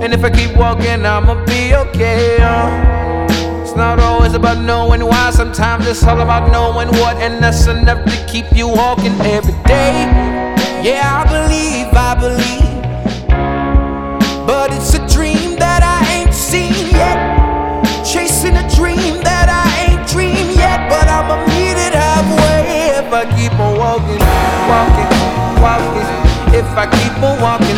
And if I keep walking, I'ma be okay. It's not always about knowing why, sometimes it's all about knowing what, and that's enough to keep you walking every day. Yeah, I believe, but it's a dream that I ain't seen yet. Chasing a dream that I ain't dreamed yet, but I'ma meet it halfway if I keep on walking. If I keep on walking.